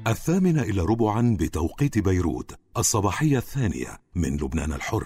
8:45 بتوقيت بيروت، الصباحية الثانية من لبنان الحر.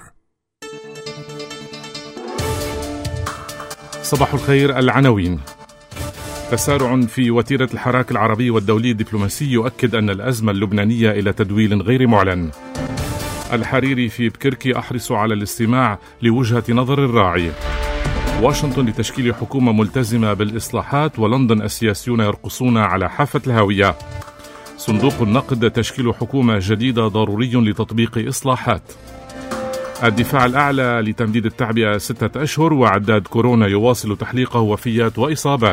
صباح الخير. العناوين: تسارع في وتيرة الحراك العربي والدولي الدبلوماسي يؤكد أن الأزمة اللبنانية إلى تدويل غير معلن. الحريري في بكركي: أحرص على الاستماع لوجهة نظر الراعي. واشنطن: لتشكيل حكومة ملتزمة بالإصلاحات، ولندن: السياسيون يرقصون على حافة الهاوية. صندوق النقد: تشكيل حكومة جديدة ضروري لتطبيق إصلاحات. الدفاع الأعلى: لتمديد التعبئة 6 أشهر، وعداد كورونا يواصل تحليقه وفيات وإصابات.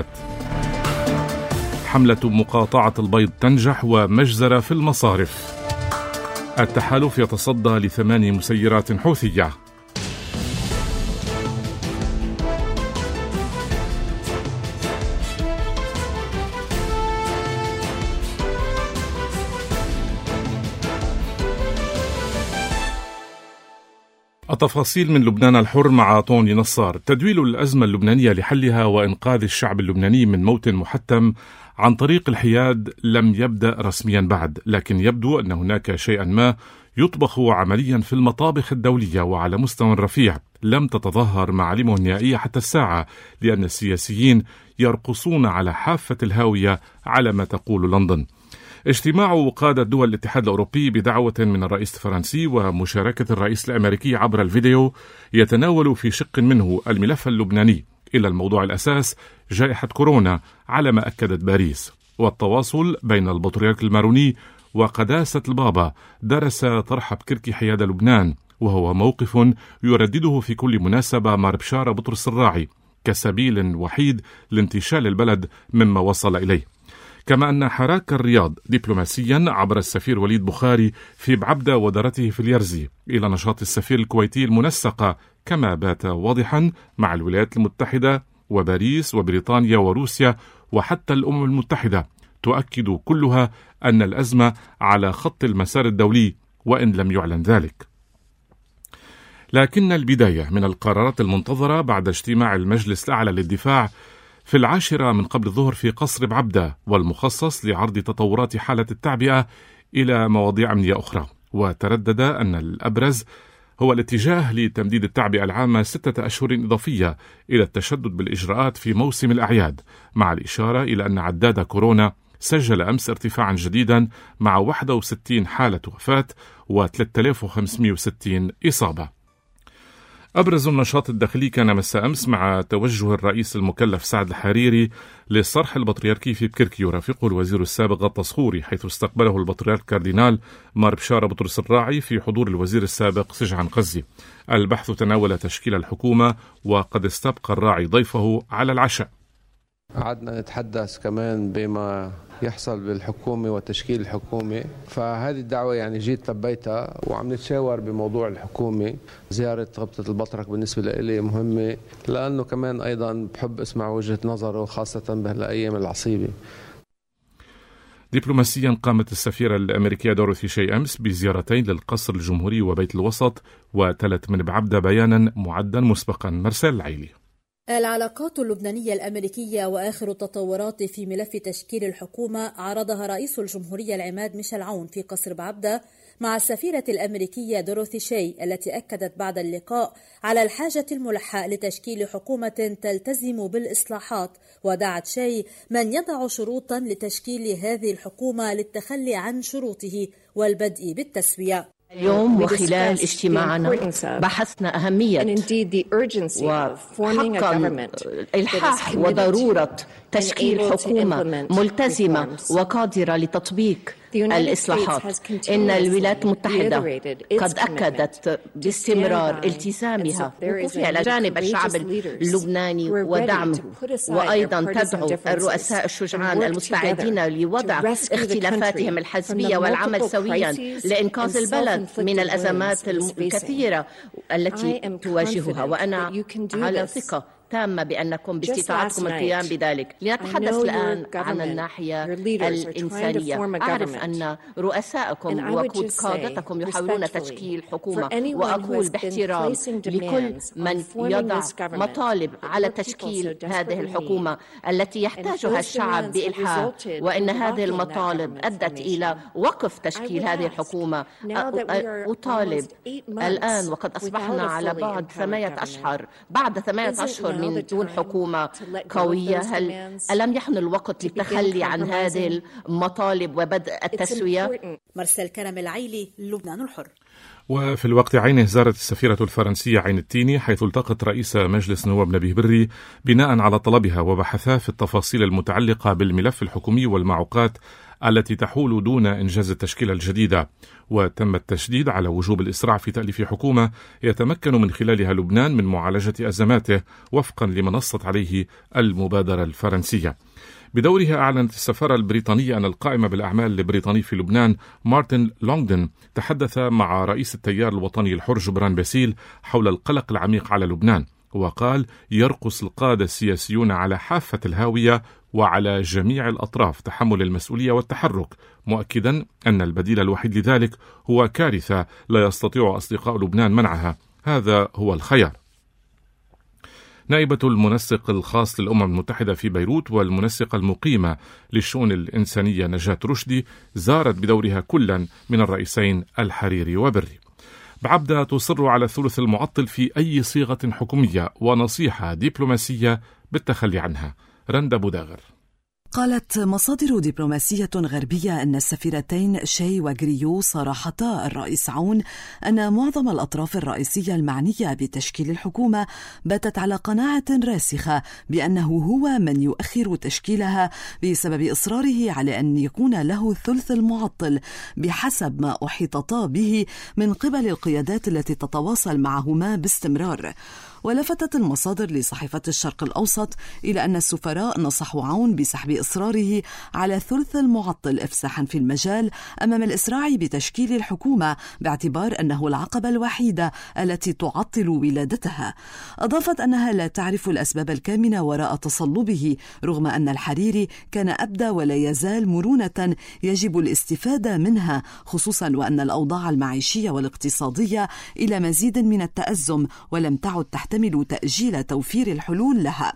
حملة مقاطعة البيض تنجح، ومجزرة في المصارف. التحالف يتصدى ل8 مسيرات حوثية. التفاصيل من لبنان الحر مع طوني نصار. تدويل الأزمة اللبنانية لحلها وإنقاذ الشعب اللبناني من موت محتم عن طريق الحياد لم يبدأ رسميا بعد، لكن يبدو أن هناك شيئا ما يطبخ عمليا في المطابخ الدولية وعلى مستوى رفيع لم تتظاهر معالمه النهائية حتى الساعة، لأن السياسيين يرقصون على حافة الهاوية على ما تقول لندن. اجتماع قادة دول الاتحاد الأوروبي بدعوة من الرئيس الفرنسي ومشاركة الرئيس الأمريكي عبر الفيديو يتناول في شق منه الملف اللبناني، إلى الموضوع الأساس جائحة كورونا على ما أكدت باريس، والتواصل بين البطريرك الماروني وقداسة البابا درس طرح بكركي حياد لبنان، وهو موقف يردده في كل مناسبة مار بشارة بطرس الراعي كسبيل وحيد لانتشال البلد مما وصل إليه. كما أن حراك الرياض دبلوماسيا عبر السفير وليد بخاري في بعبدة ودارته في اليرزي إلى نشاط السفير الكويتي المنسقة، كما بات واضحا مع الولايات المتحدة وباريس وبريطانيا وروسيا وحتى الأمم المتحدة، تؤكد كلها أن الأزمة على خط المسار الدولي وإن لم يعلن ذلك. لكن البداية من القرارات المنتظرة بعد اجتماع المجلس الأعلى للدفاع في 10 من قبل الظهر في قصر بعبدة، والمخصص لعرض تطورات حالة التعبئة إلى مواضيع أمنية أخرى. وتردد أن الأبرز هو الاتجاه لتمديد التعبئة العامة 6 أشهر إضافية إلى التشدد بالإجراءات في موسم الأعياد، مع الإشارة إلى أن عداد كورونا سجل أمس ارتفاعا جديدا مع 61 حالة وفاة و3560 إصابة. أبرز النشاط الداخلي كان مساء أمس مع توجه الرئيس المكلف سعد الحريري للصرح البطريركي في بكركي، يرافقه الوزير السابق غطاس خوري، حيث استقبله البطريرك كاردينال مار بشارة بطرس الراعي في حضور الوزير السابق سجعان قزي. البحث تناول تشكيل الحكومة، وقد استبقى الراعي ضيفه على العشاء. قعدنا نتحدث كمان بما يحصل بالحكومة وتشكيل الحكومة، فهذه الدعوة يعني جيت لبيتها وعم نتشاور بموضوع الحكومة. زيارة غبطة البطرك بالنسبة لي مهمة، لأنه كمان أيضا بحب أسمع وجهة نظره خاصة بهالأيام العصيبة. دبلوماسيا قامت السفيرة الأمريكية دورثي شي أمس بزيارتين للقصر الجمهوري وبيت الوسط، وتلت من بعبدة بيانا معدا مسبقا. مرسال العيلي. العلاقات اللبنانية الأمريكية وآخر التطورات في ملف تشكيل الحكومة عرضها رئيس الجمهورية العماد ميشيل عون في قصر بعبدة مع السفيرة الأمريكية دورثي شي، التي أكدت بعد اللقاء على الحاجة الملحة لتشكيل حكومة تلتزم بالإصلاحات، ودعت شي من يضع شروطا لتشكيل هذه الحكومة للتخلي عن شروطه والبدء بالتسوية. اليوم وخلال اجتماعنا بحثنا أهمية وحقا الإلحاح وضرورة تشكيل حكومة ملتزمة وقادرة لتطبيق الإصلاحات. إن الولايات المتحدة قد أكدت باستمرار التزامها وقوفها إلى جانب الشعب اللبناني ودعمه، وأيضا تدعو الرؤساء الشجعان المستعدين لوضع اختلافاتهم الحزبية والعمل سويا لإنقاذ البلد من الأزمات الكثيرة التي تواجهها. وأنا على ثقة تامة بأنكم باستطاعتكم القيام بذلك. لنتحدث الآن عن الناحية الإنسانية. أعرف أن رؤسائكم وقود قادتكم يحاولون تشكيل حكومة، وأقول باحترام لكل من يضع مطالب على تشكيل هذه الحكومة التي يحتاجها الشعب بإلحاح، وإن هذه المطالب أدت إلى وقف تشكيل هذه الحكومة. أطالب الآن وقد أصبحنا على بعد 8 أشهر، بعد 8 أشهر من دون حكومة قوية، ألم يحن الوقت للتخلي عن هذه المطالب وبدء التسوية؟ مرسل كرم العيلي، لبنان الحر. وفي الوقت عينه زارت السفيرة الفرنسية عين التيني، حيث التقت رئيس مجلس نواب نبيه بري بناء على طلبها، وبحثا في التفاصيل المتعلقة بالملف الحكومي والمعوقات التي تحول دون إنجاز التشكيلة الجديدة. وتم التشديد على وجوب الإسراع في تأليف حكومة يتمكن من خلالها لبنان من معالجة أزماته وفقا لما نصت عليه المبادرة الفرنسية. بدورها أعلنت السفارة البريطانية أن القائم بالأعمال البريطاني في لبنان مارتن لونغدون تحدث مع رئيس التيار الوطني الحر جبران باسيل حول القلق العميق على لبنان، وقال: يرقص القادة السياسيون على حافة الهاوية وعلى جميع الأطراف تحمل المسؤولية والتحرك، مؤكدا أن البديل الوحيد لذلك هو كارثة لا يستطيع أصدقاء لبنان منعها، هذا هو الخيار. نائبة المنسق الخاص للأمم المتحدة في بيروت والمنسقة المقيمة للشؤون الإنسانية نجاة رشدي زارت بدورها كلا من الرئيسين الحريري وبري. بعبدة تصر على الثلث المعطل في أي صيغة حكومية ونصيحة دبلوماسية بالتخلي عنها. رندا بوداغر. قالت مصادر دبلوماسية غربية أن السفيرتين شي وغريو صارحتا الرئيس عون أن معظم الأطراف الرئيسية المعنية بتشكيل الحكومة باتت على قناعة راسخة بأنه هو من يؤخر تشكيلها بسبب إصراره على أن يكون له الثلث المعطل بحسب ما أحيطتا به من قبل القيادات التي تتواصل معهما باستمرار. ولفتت المصادر لصحيفة الشرق الأوسط إلى أن السفراء نصحوا عون بسحب إصراره على الثلث المعطل إفساحا في المجال أمام الإسراع بتشكيل الحكومة باعتبار أنه العقبة الوحيدة التي تعطل ولادتها. أضافت أنها لا تعرف الأسباب الكامنة وراء تصلبه، رغم أن الحريري كان أبدى ولا يزال مرونة يجب الاستفادة منها، خصوصا وأن الأوضاع المعيشية والاقتصادية إلى مزيد من التأزم ولم تعد تحتمل تأجيل توفير الحلول لها.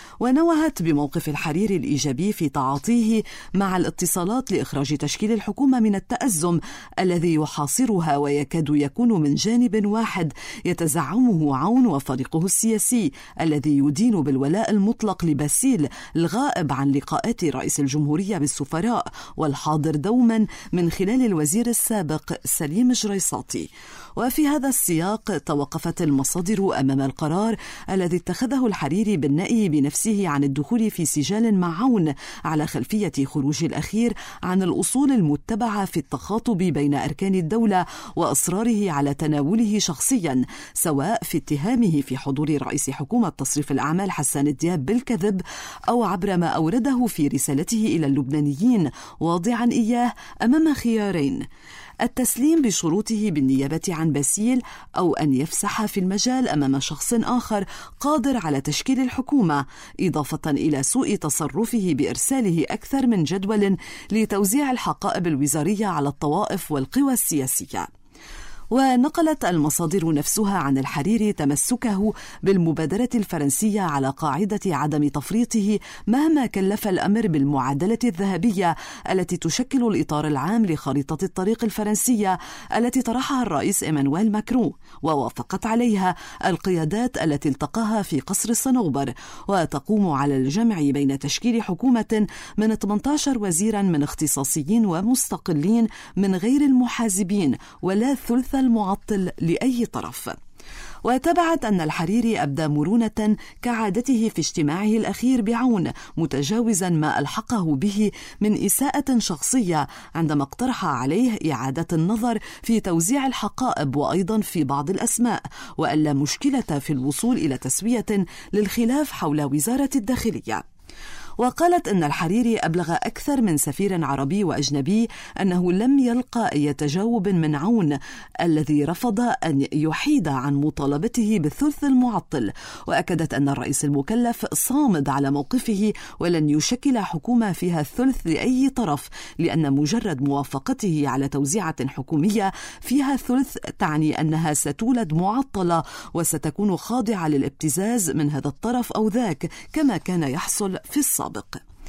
ونوهت بموقف الحريري الإيجابي في تعاطيه مع الاتصالات لإخراج تشكيل الحكومة من التأزم الذي يحاصرها ويكاد يكون من جانب واحد يتزعمه عون وفريقه السياسي الذي يدين بالولاء المطلق لباسيل الغائب عن لقاءات رئيس الجمهورية بالسفراء والحاضر دوما من خلال الوزير السابق سليم جريصاتي. وفي هذا السياق توقفت المصادر أمام القرار الذي اتخذه الحريري بالنأي بنفسه عن الدخول في سجال مع عون على خلفية خروج الأخير عن الأصول المتبعة في التخاطب بين أركان الدولة وإصراره على تناوله شخصيا، سواء في اتهامه في حضور رئيس حكومة تصريف الأعمال حسان الدياب بالكذب أو عبر ما أورده في رسالته إلى اللبنانيين، واضعا إياه أمام خيارين: التسليم بشروطه بالنيابة عن باسيل أو أن يفسح في المجال أمام شخص آخر قادر على تشكيل الحكومة، إضافة إلى سوء تصرفه بإرساله أكثر من جدول لتوزيع الحقائب الوزارية على الطوائف والقوى السياسية. ونقلت المصادر نفسها عن الحريري تمسكه بالمبادرة الفرنسية على قاعدة عدم تفريطه مهما كلف الأمر بالمعادلة الذهبية التي تشكل الإطار العام لخريطة الطريق الفرنسية التي طرحها الرئيس إيمانويل ماكرون ووافقت عليها القيادات التي التقاها في قصر الصنوبر، وتقوم على الجمع بين تشكيل حكومة من 18 وزيرا من اختصاصيين ومستقلين من غير المحازبين ولا ثلث المعطل لأي طرف. وتبعت أن الحريري أبدى مرونة كعادته في اجتماعه الأخير بعون، متجاوزا ما ألحقه به من إساءة شخصية عندما اقترح عليه إعادة النظر في توزيع الحقائب وأيضا في بعض الأسماء، وألا مشكلة في الوصول إلى تسوية للخلاف حول وزارة الداخلية. وقالت أن الحريري أبلغ أكثر من سفير عربي وأجنبي أنه لم يلقى أي تجاوب من عون الذي رفض أن يحيد عن مطالبته بالثلث المعطل، وأكدت أن الرئيس المكلف صامد على موقفه ولن يشكل حكومة فيها الثلث لأي طرف، لأن مجرد موافقته على توزيعة حكومية فيها الثلث تعني أنها ستولد معطلة وستكون خاضعة للابتزاز من هذا الطرف أو ذاك كما كان يحصل في السابق.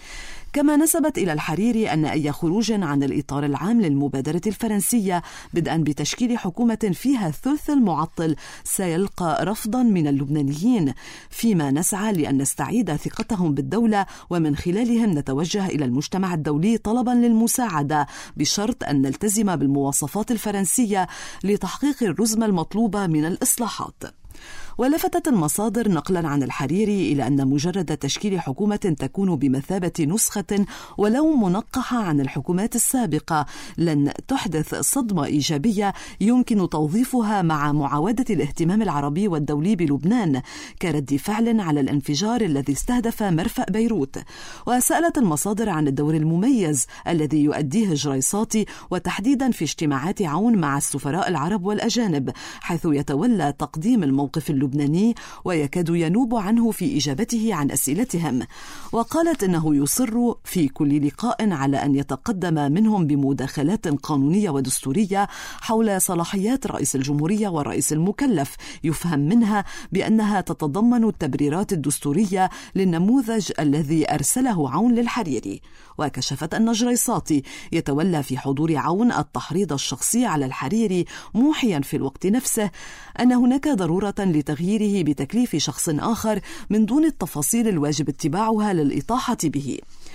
كما نسبت إلى الحريري أن أي خروج عن الإطار العام للمبادرة الفرنسية بدءا بتشكيل حكومة فيها الثلث المعطل سيلقى رفضا من اللبنانيين، فيما نسعى لأن نستعيد ثقتهم بالدولة ومن خلالهم نتوجه إلى المجتمع الدولي طلبا للمساعدة بشرط أن نلتزم بالمواصفات الفرنسية لتحقيق الرزمة المطلوبة من الإصلاحات. ولفتت المصادر نقلا عن الحريري إلى أن مجرد تشكيل حكومة تكون بمثابة نسخة ولو منقحة عن الحكومات السابقة لن تحدث صدمة إيجابية يمكن توظيفها مع معاودة الاهتمام العربي والدولي بلبنان كرد فعل على الانفجار الذي استهدف مرفأ بيروت. وسألت المصادر عن الدور المميز الذي يؤديه الجريصاتي وتحديدا في اجتماعات عون مع السفراء العرب والأجانب، حيث يتولى تقديم الموقف اللبناني ويكاد ينوب عنه في إجابته عن أسئلتهم. وقالت إنه يصر في كل لقاء على أن يتقدم منهم بمداخلات قانونية ودستورية حول صلاحيات رئيس الجمهورية والرئيس المكلف يفهم منها بأنها تتضمن التبريرات الدستورية للنموذج الذي أرسله عون للحريري. وكشفت أن جريصاتي يتولى في حضور عون التحريض الشخصي على الحريري، موحيا في الوقت نفسه أن هناك ضرورة لتغييره بتكليف شخص آخر من دون التفاصيل الواجب اتباعها للإطاحة به.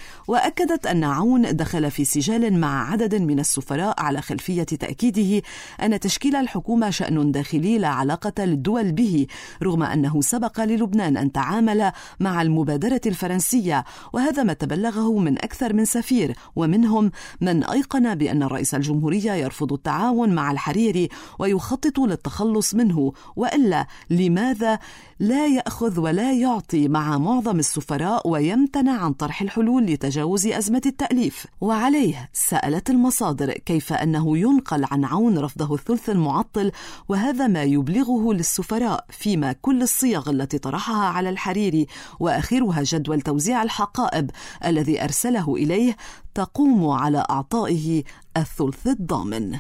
وأكدت أن عون دخل في سجال مع عدد من السفراء على خلفية تأكيده أن تشكيل الحكومة شأن داخلي لا علاقة للدول به، رغم أنه سبق للبنان أن تعامل مع المبادرة الفرنسية، وهذا ما تبلغه من أكثر من سفير، ومنهم من أيقن بأن رئيس الجمهورية يرفض التعاون مع الحريري ويخطط للتخلص منه، وإلا لماذا لا يأخذ ولا يعطي مع معظم السفراء ويمتنع عن طرح الحلول لتجاوز أزمة التأليف؟ وعليه سألت المصادر كيف أنه ينقل عن عون رفضه الثلث المعطل وهذا ما يبلغه للسفراء، فيما كل الصيغ التي طرحها على الحريري وآخرها جدول توزيع الحقائب الذي أرسله إليه تقوم على أعطائه الثلث الضامن.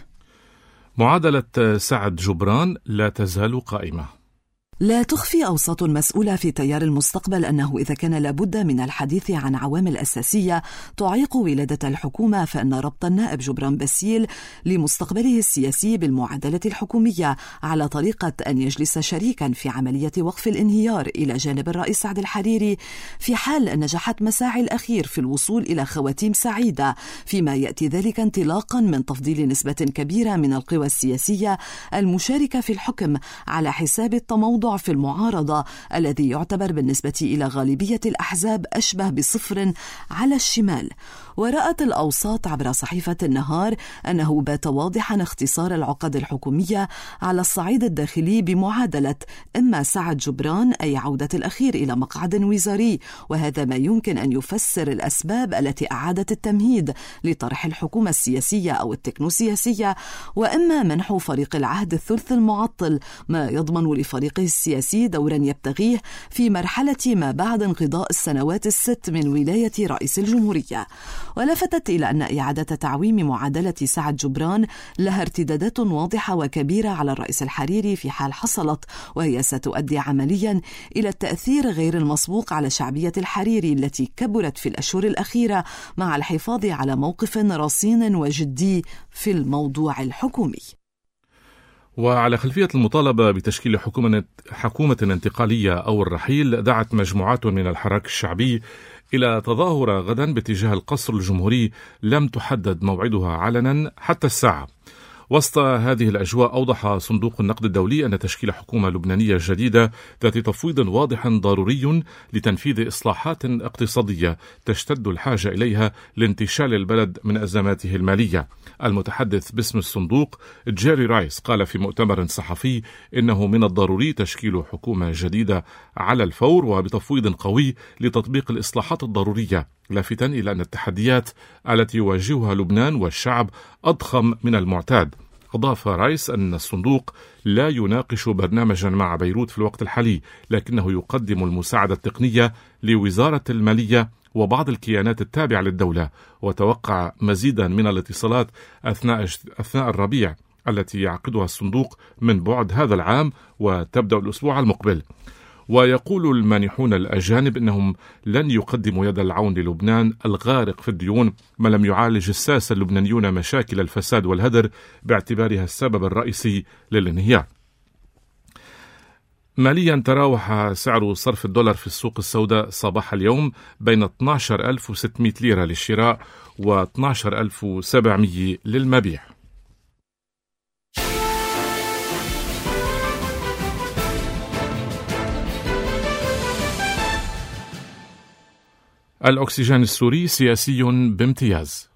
معادلة سعد جبران لا تزال قائمة. لا تخفي أوساط مسؤولة في تيار المستقبل أنه إذا كان لابد من الحديث عن عوامل أساسية تعيق ولادة الحكومة، فإن ربط النائب جبران باسيل لمستقبله السياسي بالمعادلة الحكومية على طريقة أن يجلس شريكا في عملية وقف الانهيار إلى جانب الرئيس سعد الحريري في حال أن نجحت مساعي الأخير في الوصول إلى خواتيم سعيدة، فيما يأتي ذلك انطلاقا من تفضيل نسبة كبيرة من القوى السياسية المشاركة في الحكم على حساب التموضع في المعارضة الذي يعتبر بالنسبة إلى غالبية الأحزاب أشبه بصفر على الشمال. ورأت الأوساط عبر صحيفة النهار أنه بات واضحا اختصار العقد الحكومية على الصعيد الداخلي بمعادلة إما سعد جبران أي عودة الأخير إلى مقعد وزاري، وهذا ما يمكن أن يفسر الأسباب التي أعادت التمهيد لطرح الحكومة السياسية أو التكنوسياسية، وإما منح فريق العهد الثلث المعطل ما يضمن لفريقه السياسي دورا يبتغيه في مرحلة ما بعد انقضاء السنوات 6 من ولاية رئيس الجمهورية. ولفتت إلى أن إعادة تعويم معادلة سعد جبران لها ارتدادات واضحة وكبيرة على الرئيس الحريري في حال حصلت، وهي ستؤدي عمليا إلى التأثير غير المسبوق على شعبية الحريري التي كبرت في الأشهر الأخيرة مع الحفاظ على موقف رصين وجدي في الموضوع الحكومي. وعلى خلفية المطالبة بتشكيل حكومة انتقالية أو الرحيل، دعت مجموعات من الحراك الشعبي إلى تظاهرة غدا باتجاه القصر الجمهوري لم تحدد موعدها علنا حتى الساعة. وسط هذه الأجواء أوضح صندوق النقد الدولي أن تشكيل حكومة لبنانية جديدة ذات تفويض واضح ضروري لتنفيذ إصلاحات اقتصادية تشتد الحاجة إليها لانتشال البلد من أزماته المالية. المتحدث باسم الصندوق جيري رايس قال في مؤتمر صحفي إنه من الضروري تشكيل حكومة جديدة على الفور وبتفويض قوي لتطبيق الإصلاحات الضرورية، لافتا إلى أن التحديات التي يواجهها لبنان والشعب أضخم من المعتاد. أضاف رايس أن الصندوق لا يناقش برنامجا مع بيروت في الوقت الحالي، لكنه يقدم المساعدة التقنية لوزارة المالية وبعض الكيانات التابعة للدولة، وتوقع مزيدا من الاتصالات أثناء الربيع التي يعقدها الصندوق من بعد هذا العام وتبدأ الأسبوع المقبل. ويقول المانحون الأجانب إنهم لن يقدموا يد العون للبنان الغارق في الديون ما لم يعالج الساسة اللبنانيون مشاكل الفساد والهدر باعتبارها السبب الرئيسي للانهيار. ماليا تراوح سعر صرف الدولار في السوق السوداء صباح اليوم بين 12,600 ليرة للشراء و 12,700 للمبيع. الأكسجين السوري سياسي بامتياز.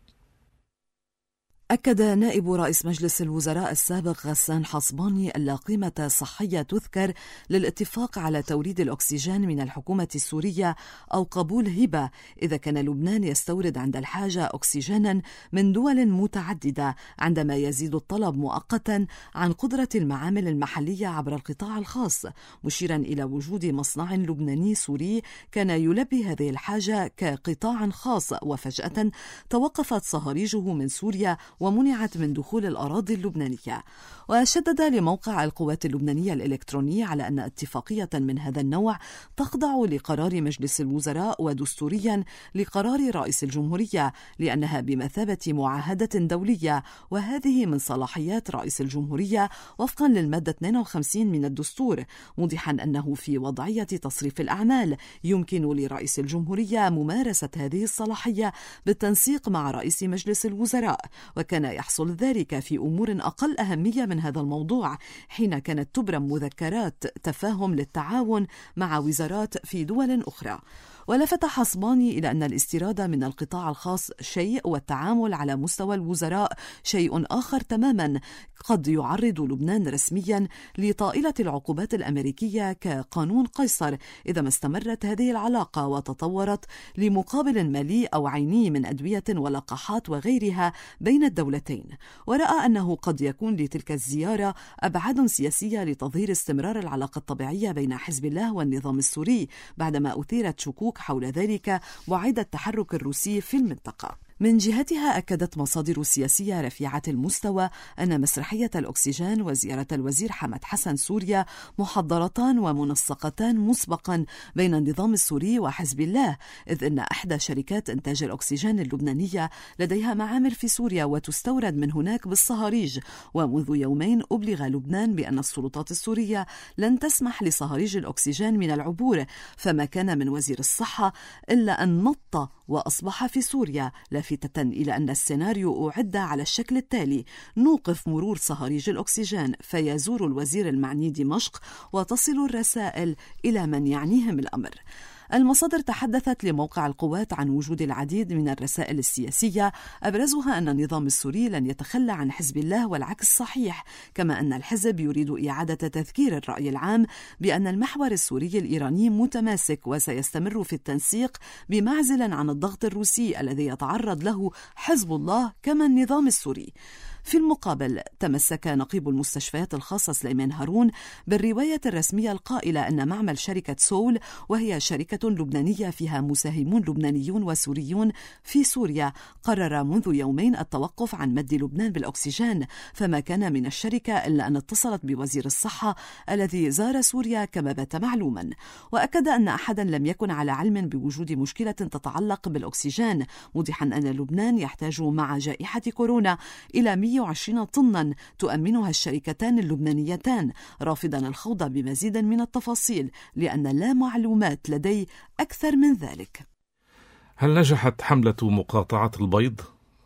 أكد نائب رئيس مجلس الوزراء السابق غسان حصباني أن لا قيمة صحية تذكر للاتفاق على توريد الأكسجين من الحكومة السورية أو قبول هبة إذا كان لبنان يستورد عند الحاجة أكسجينا من دول متعددة، عندما يزيد الطلب مؤقتا عن قدرة المعامل المحلية عبر القطاع الخاص، مشيرا إلى وجود مصنع لبناني سوري كان يلبي هذه الحاجة كقطاع خاص، وفجأة توقفت صهاريجه من سوريا ومنعت من دخول الأراضي اللبنانية. وشدد لموقع القوات اللبنانية الإلكتروني على أن اتفاقية من هذا النوع تخضع لقرار مجلس الوزراء ودستوريا لقرار رئيس الجمهورية، لأنها بمثابة معاهدة دولية، وهذه من صلاحيات رئيس الجمهورية وفقا للمادة 52 من الدستور، موضحا أنه في وضعية تصريف الأعمال يمكن لرئيس الجمهورية ممارسة هذه الصلاحية بالتنسيق مع رئيس مجلس الوزراء، وكان يحصل ذلك في أمور أقل أهمية من هذا الموضوع، حين كانت تبرم مذكرات تفاهم للتعاون مع وزارات في دول أخرى. ولفت حصباني إلى أن الاستيراد من القطاع الخاص شيء والتعامل على مستوى الوزراء شيء آخر تماما، قد يعرض لبنان رسميا لطائلة العقوبات الأمريكية كقانون قيصر إذا ما استمرت هذه العلاقة وتطورت لمقابل مالي أو عيني من أدوية ولقاحات وغيرها بين الدولتين. ورأى أنه قد يكون لتلك الزيارة أبعاد سياسية لتظهير استمرار العلاقة الطبيعية بين حزب الله والنظام السوري، بعدما أثيرت شكوك حول ذلك وعد التحرك الروسي في المنطقة. من جهتها أكدت مصادر سياسية رفيعة المستوى أن مسرحية الأكسجين وزيارة الوزير حمد حسن سوريا محضرتان ومنسقتان مسبقا بين النظام السوري وحزب الله، إذ أن إحدى شركات إنتاج الأكسجين اللبنانية لديها معامل في سوريا وتستورد من هناك بالصهاريج. ومنذ يومين أبلغ لبنان بأن السلطات السورية لن تسمح لصهاريج الأكسجين من العبور، فما كان من وزير الصحة إلا أن نط وأصبح في سوريا، لافتة إلى أن السيناريو أعد على الشكل التالي: نوقف مرور صهاريج الأكسجين فيزور الوزير المعني دمشق وتصل الرسائل إلى من يعنيهم الأمر. المصادر تحدثت لموقع القوات عن وجود العديد من الرسائل السياسية، أبرزها أن النظام السوري لن يتخلى عن حزب الله والعكس صحيح، كما أن الحزب يريد إعادة تذكير الرأي العام بأن المحور السوري الإيراني متماسك وسيستمر في التنسيق بمعزل عن الضغط الروسي الذي يتعرض له حزب الله كما النظام السوري. في المقابل تمسك نقيب المستشفيات الخاصة سليمان هارون بالرواية الرسمية القائلة أن معمل شركة سول، وهي شركة لبنانية فيها مساهمون لبنانيون وسوريون في سوريا، قرر منذ يومين التوقف عن مد لبنان بالأكسجين، فما كان من الشركة إلا أن اتصلت بوزير الصحة الذي زار سوريا كما بات معلوما. وأكد أن أحدا لم يكن على علم بوجود مشكلة تتعلق بالأكسجين، موضحا أن لبنان يحتاج مع جائحة كورونا إلى 120 طنا تؤمنها الشركتان اللبنانيتان، رافضا الخوض بمزيد من التفاصيل لأن لا معلومات لدي أكثر من ذلك. هل نجحت حملة مقاطعة البيض؟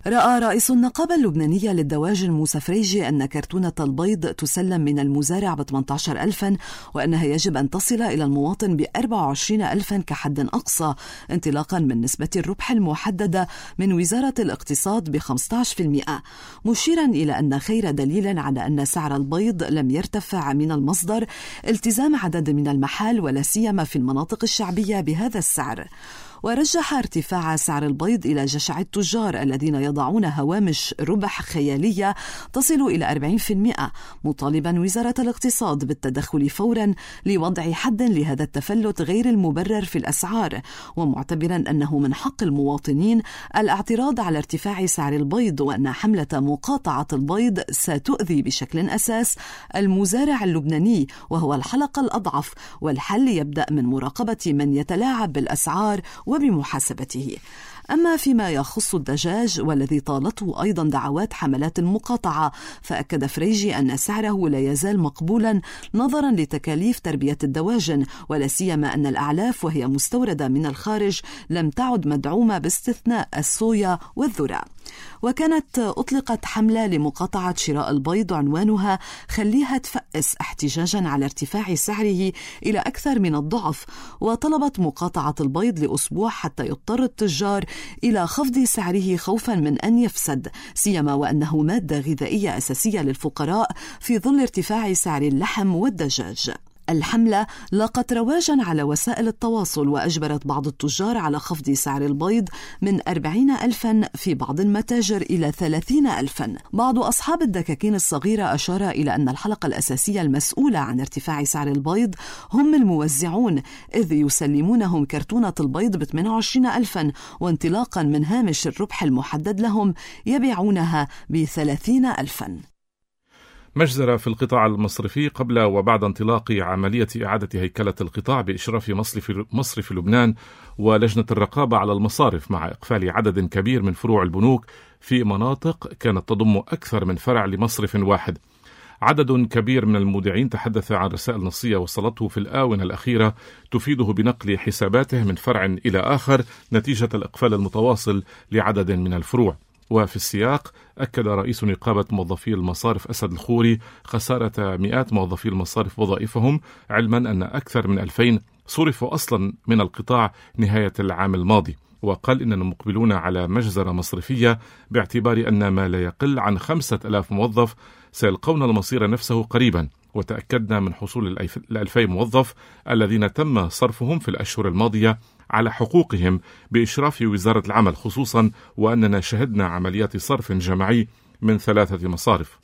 رأى رئيس النقابة اللبنانية للدواجن موسى فريجي أن كرتونة البيض تسلم من المزارع ب 18,000 وأنها يجب أن تصل إلى المواطن ب 24,000 كحد أقصى، انطلاقا من نسبة الربح المحددة من وزارة الاقتصاد ب 15%، مشيرا إلى أن خير دليل على أن سعر البيض لم يرتفع من المصدر التزام عدد من المحال ولا سيما في المناطق الشعبية بهذا السعر. ورجح ارتفاع سعر البيض إلى جشع التجار الذين يضعون هوامش ربح خيالية تصل إلى 40%، مطالبا وزارة الاقتصاد بالتدخل فورا لوضع حد لهذا التفلت غير المبرر في الأسعار، ومعتبرا أنه من حق المواطنين الاعتراض على ارتفاع سعر البيض، وأن حملة مقاطعة البيض ستؤذي بشكل أساس المزارع اللبناني وهو الحلقة الأضعف، والحل يبدأ من مراقبة من يتلاعب بالأسعار وبمحاسبته. أما فيما يخص الدجاج والذي طالته أيضا دعوات حملات المقاطعة، فأكد فريجي أن سعره لا يزال مقبولا نظرا لتكاليف تربية الدواجن، ولا سيما أن الأعلاف وهي مستوردة من الخارج لم تعد مدعومة باستثناء الصويا والذرة. وكانت أطلقت حملة لمقاطعة شراء البيض عنوانها خليها تفقس، احتجاجا على ارتفاع سعره إلى أكثر من الضعف، وطلبت مقاطعة البيض لأسبوع حتى يضطر التجار إلى خفض سعره خوفا من أن يفسد، سيما وأنه مادة غذائية أساسية للفقراء في ظل ارتفاع سعر اللحم والدجاج. الحملة لاقت رواجا على وسائل التواصل وأجبرت بعض التجار على خفض سعر البيض من 40,000 في بعض المتاجر إلى 30,000. بعض أصحاب الدكاكين الصغيرة أشار إلى أن الحلقة الأساسية المسؤولة عن ارتفاع سعر البيض هم الموزعون، إذ يسلمونهم كرتونة البيض ب 28,000، وانطلاقا من هامش الربح المحدد لهم يبيعونها ب 30,000. مجزرة في القطاع المصرفي قبل وبعد انطلاق عملية إعادة هيكلة القطاع بإشراف مصرف لبنان ولجنة الرقابة على المصارف، مع إقفال عدد كبير من فروع البنوك في مناطق كانت تضم أكثر من فرع لمصرف واحد. عدد كبير من المودعين تحدث عن رسائل نصية وصلته في الآونة الأخيرة تفيده بنقل حساباته من فرع إلى آخر نتيجة الإقفال المتواصل لعدد من الفروع. وفي السياق أكد رئيس نقابة موظفي المصارف أسد الخوري خسارة مئات موظفي المصارف وظائفهم، علما أن أكثر من 2000 صرفوا أصلا من القطاع نهاية العام الماضي. وقال إننا مقبلون على مجزرة مصرفية باعتبار أن ما لا يقل عن 5,000 موظف سيلقون المصير نفسه قريبا، وتأكدنا من حصول 2000 موظف الذين تم صرفهم في الأشهر الماضية على حقوقهم بإشراف وزارة العمل، خصوصا وأننا شهدنا عمليات صرف جماعي من 3 مصارف.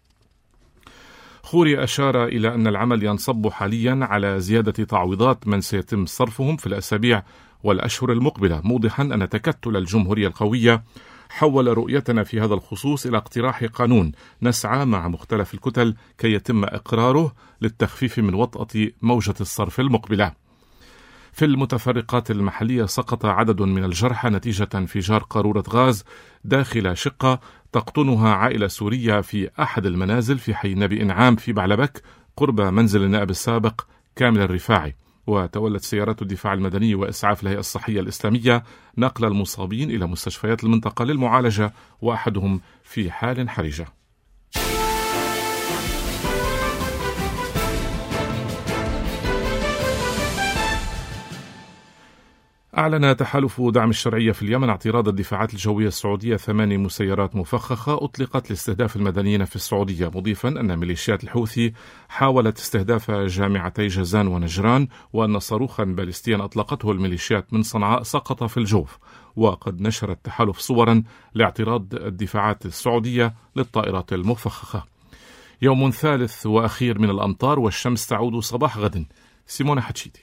خوري أشار إلى أن العمل ينصب حاليا على زيادة تعويضات من سيتم صرفهم في الأسابيع والأشهر المقبلة، موضحا أن تكتل الجمهورية القوية حول رؤيتنا في هذا الخصوص إلى اقتراح قانون نسعى مع مختلف الكتل كي يتم إقراره للتخفيف من وطأة موجة الصرف المقبلة. في المتفرقات المحلية سقط عدد من الجرحى نتيجة انفجار قارورة غاز داخل شقة تقطنها عائلة سورية في أحد المنازل في حي نبي إنعام في بعلبك قرب منزل النائب السابق كامل الرفاعي. وتولت سيارات الدفاع المدني وإسعاف الهيئة الصحية الإسلامية نقل المصابين إلى مستشفيات المنطقة للمعالجة، وأحدهم في حال حرجة. أعلن تحالف دعم الشرعية في اليمن اعتراض الدفاعات الجوية السعودية 8 مسيرات مفخخة أطلقت لاستهداف المدنيين في السعودية، مضيفا أن ميليشيات الحوثي حاولت استهداف جامعتي جازان ونجران، وأن صاروخا باليستيا أطلقته الميليشيات من صنعاء سقط في الجوف. وقد نشر التحالف صورا لاعتراض الدفاعات السعودية للطائرات المفخخة. يوم ثالث وأخير من الأمطار والشمس تعود صباح غد. سيمونة حتشيتي.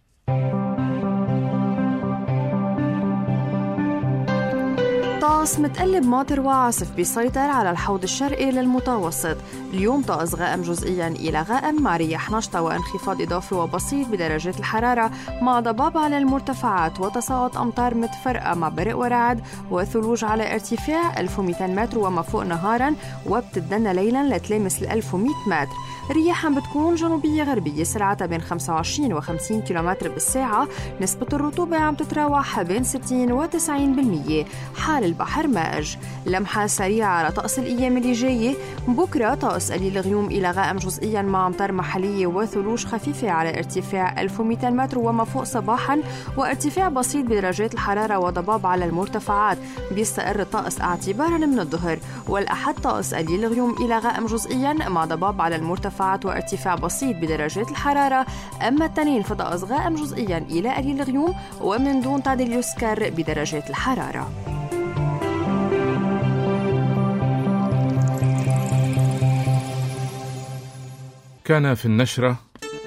طقس متقلب ماطر وعاصف بيسيطر على الحوض الشرقي للمتوسط. اليوم طقس غائم جزئيا إلى غائم مع رياح نشطة وانخفاض إضافي وبسيط بدرجات الحرارة مع ضباب على المرتفعات وتساقط أمطار متفرقة مع برق ورعد وثلوج على ارتفاع 1200 متر وما فوق نهارا، وبتدنى ليلا لتلامس 1100 متر. رياح بتكون جنوبية غربية سرعتها بين 25 و 50 كيلومتر بالساعة. نسبة الرطوبة عم تتراوح بين 60 و 90%. حال البحر مائج. لمحة سريعة على طقس الأيام اللي جاية. بكرة طقس قليل غيوم إلى غائم جزئيا مع أمطار محلية وثلوج خفيفة على ارتفاع 1200 متر وما فوق صباحا، وارتفاع بسيط بدرجات الحرارة وضباب على المرتفعات. بيستقر الطقس اعتبارا من الظهر. والأحد طقس قليل غيوم إلى غائم جزئيا مع ضباب على المرتفعات وارتفاع بسيط بدرجات الحرارة. أما التنين فطقس غائم جزئيا إلى قليل غيوم ومن دون تعديل يسكر بدرجات الحرارة. كان في النشرة: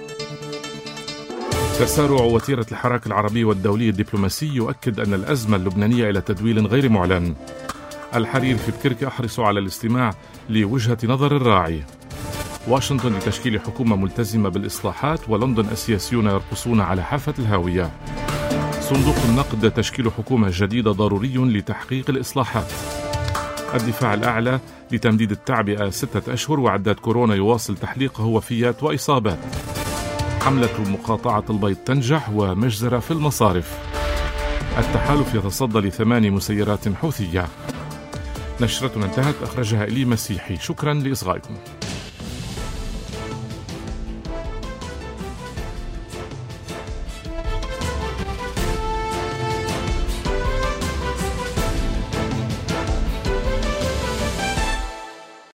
تسارع وتيرة الحراك العربي والدولي الدبلوماسي يؤكد أن الأزمة اللبنانية إلى تدويل غير معلن. الحرير في بكركي: أحرص على الاستماع لوجهة نظر الراعي. واشنطن: لتشكيل حكومة ملتزمة بالإصلاحات، ولندن: السياسيون يرقصون على حافة الهاوية. صندوق النقد: تشكيل حكومة جديدة ضروري لتحقيق الإصلاحات. الدفاع الأعلى: لتمديد التعبئة 6 أشهر، وعداد كورونا يواصل تحليقه وفيات وإصابات. حملة مقاطعة البيض تنجح، ومجزرة في المصارف. التحالف يتصدى ل8 مسيرات حوثية. نشرتنا انتهت، أخرجها إلي مسيحي. شكرا لإصغائكم.